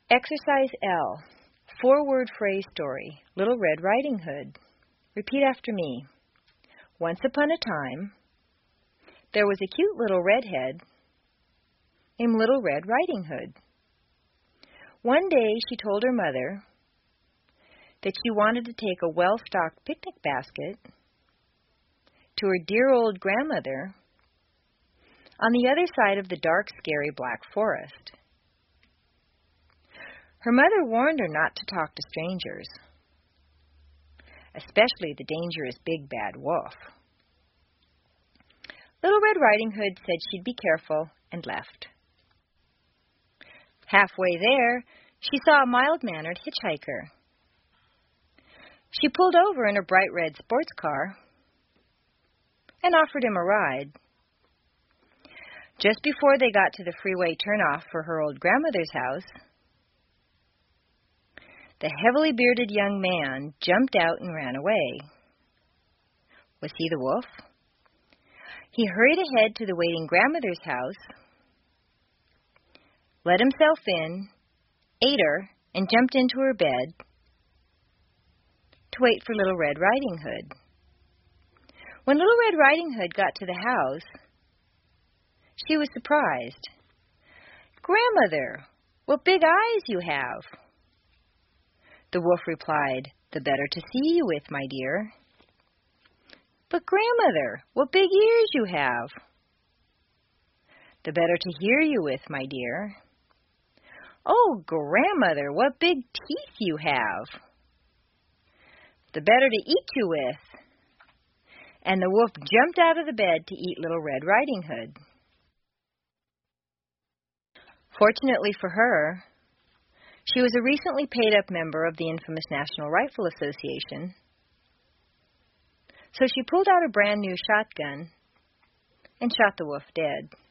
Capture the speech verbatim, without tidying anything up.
Exercise L. Four-word phrase story. Little Red Riding Hood. Repeat after me. Once upon a time, there was a cute little redhead named Little Red Riding Hood. One day she told her mother that she wanted to take a well-stocked picnic basket to her dear old grandmother on the other side of the dark, scary Black Forest. Her mother warned her not to talk to strangers, especially the dangerous big bad wolf. Little Red Riding Hood said she'd be careful and left. Halfway there, she saw a mild-mannered hitchhiker. She pulled over in a bright red sports car and offered him a ride. Just before they got to the freeway turnoff for her old grandmother's house, the heavily bearded young man jumped out and ran away. Was he the wolf? He hurried ahead to the waiting grandmother's house, let himself in, ate her, and jumped into her bed to wait for Little Red Riding Hood. When Little Red Riding Hood got to the house, she was surprised. "Grandmother, what big eyes you have!" The wolf replied, "The better to see you with, my dear." "But grandmother, what big ears you have!" "The better to hear you with, my dear." "Oh, grandmother, what big teeth you have!" "The better to eat you with." And the wolf jumped out of the bed to eat Little Red Riding Hood. Fortunately for her, she was a recently paid-up member of the infamous National Rifle Association, so she pulled out a brand-new shotgun and shot the wolf dead.